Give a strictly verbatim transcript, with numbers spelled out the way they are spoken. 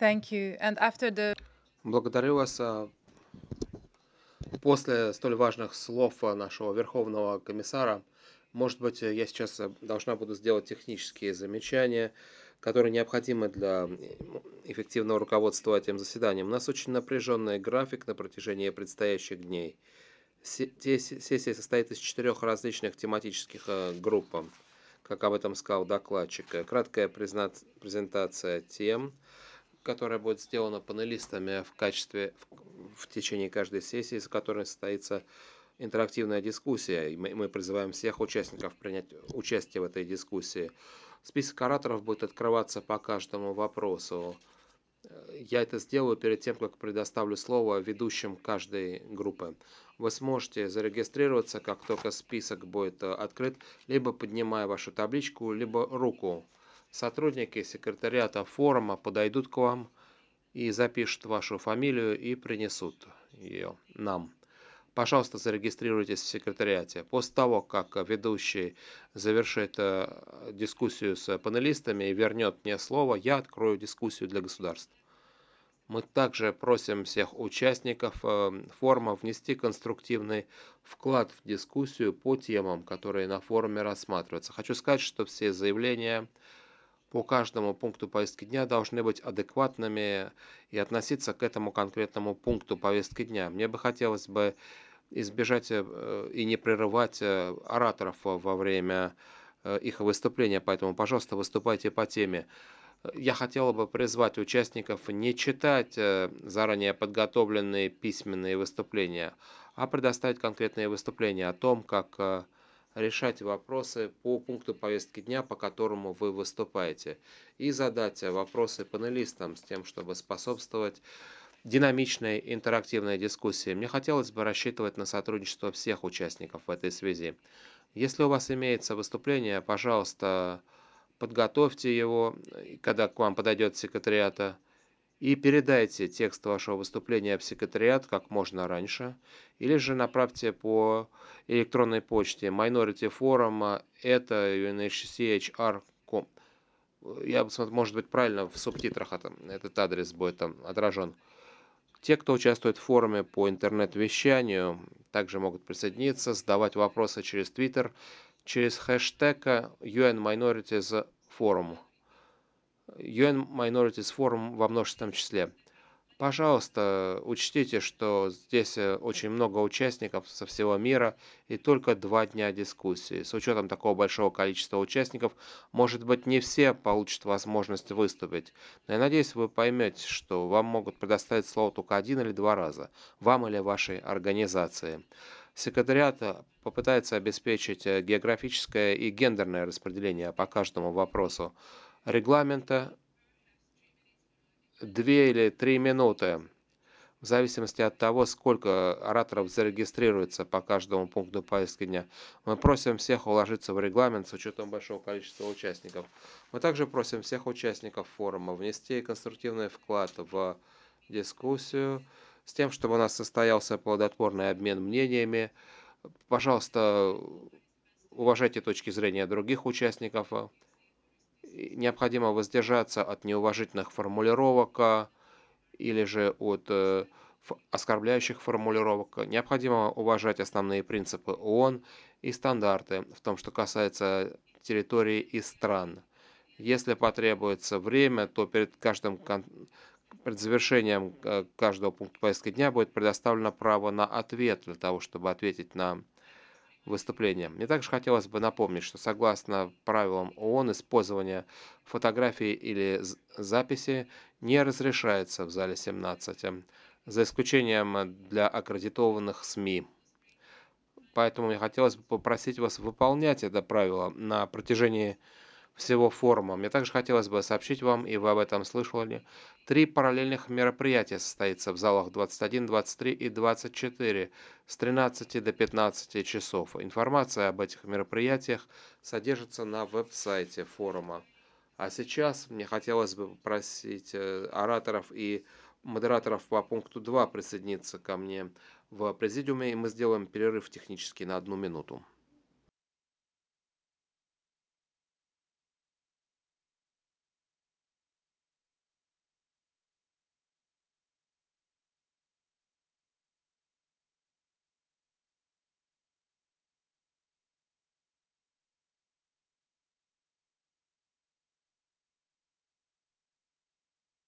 Thank you. And after the Благодарю вас. а, После столь важных слов а, нашего Верховного комиссара, может быть, э, я сейчас э, должна буду сделать технические замечания, которые необходимы для м, эффективного руководства этим заседанием. У нас очень напряженный график на протяжении предстоящих дней. Се- те- се- Сессия состоит из четырех различных тематических э, групп, как об этом сказал докладчик. Э, Краткая презна- презентация тем, которая будет сделана панелистами в качестве в, в течение каждой сессии, с которой состоится интерактивная дискуссия. И мы, мы призываем всех участников принять участие в этой дискуссии. Список ораторов будет открываться по каждому вопросу. Я это сделаю перед тем, как предоставлю слово ведущим каждой группы. Вы сможете зарегистрироваться, как только список будет э, открыт, либо поднимая вашу табличку, либо руку. Сотрудники секретариата форума подойдут к вам и запишут вашу фамилию и принесут ее нам. Пожалуйста, зарегистрируйтесь в секретариате. После того, как ведущий завершит э, дискуссию с панелистами и вернет мне слово, я открою дискуссию для государств. Мы также просим всех участников э, форума внести конструктивный вклад в дискуссию по темам, которые на форуме рассматриваются. Хочу сказать, что все заявления по каждому пункту повестки дня должны быть адекватными и относиться к этому конкретному пункту повестки дня. Мне бы хотелось бы избежать э, и не прерывать э, ораторов во время э, их выступления, поэтому, пожалуйста, выступайте по теме. Я хотела бы призвать участников не читать э, заранее подготовленные письменные выступления, а предоставить конкретные выступления о том, как э, решать вопросы по пункту повестки дня, по которому вы выступаете, и задать вопросы панелистам с тем, чтобы способствовать динамичной интерактивной дискуссии. Мне хотелось бы рассчитывать на сотрудничество всех участников в этой связи. Если у вас имеется выступление, пожалуйста, подготовьте его, когда к вам подойдет секретариата, и передайте текст вашего выступления в секретариат как можно раньше, или же направьте по электронной почте Minority Forum, это ю эн эйч си эйч ар точка ком. Я, может быть, правильно в субтитрах это, этот адрес будет там отражен. Те, кто участвует в форуме по интернет-вещанию, также могут присоединиться, задавать вопросы через Twitter, через хэштег ю эн Minorities Forum. ю эн Minorities Forum во множественном числе. Пожалуйста, учтите, что здесь э, очень много участников со всего мира и только два дня дискуссии. С учетом такого большого количества участников, может быть, не все получат возможность выступить. Но я надеюсь, вы поймете, что вам могут предоставить слово только один или два раза, вам или вашей организации. Секретариат э, попытается обеспечить э, географическое и гендерное распределение по каждому вопросу регламента две или три минуты, в зависимости от того, сколько ораторов зарегистрируется по каждому пункту повестки дня. Мы просим всех уложиться в регламент с учетом большого количества участников. Мы также просим всех участников форума внести конструктивный вклад в дискуссию с тем, чтобы у нас состоялся плодотворный обмен мнениями. Пожалуйста, уважайте точки зрения других участников. Необходимо воздержаться от неуважительных формулировок а, или же от э, ф- оскорбляющих формулировок. Необходимо уважать основные принципы ООН и стандарты в том, что касается территорий и стран. Если потребуется время, то перед каждым кон- перед завершением э, каждого пункта повестки дня будет предоставлено право на ответ для того, чтобы ответить на выступление. Мне также хотелось бы напомнить, что согласно правилам ООН использование фотографий или записи не разрешается в зале семнадцать, за исключением для аккредитованных СМИ. Поэтому мне хотелось бы попросить вас выполнять это правило на протяжении всего форума. Мне также хотелось бы сообщить вам, и вы об этом слышали, три параллельных мероприятия состоятся в залах двадцать один, двадцать три и двадцать четыре с тринадцати до пятнадцати часов. Информация об этих мероприятиях содержится на веб-сайте форума. А сейчас мне хотелось бы попросить э, ораторов и модераторов по пункту два присоединиться ко мне в президиуме, и мы сделаем перерыв технический на одну минуту.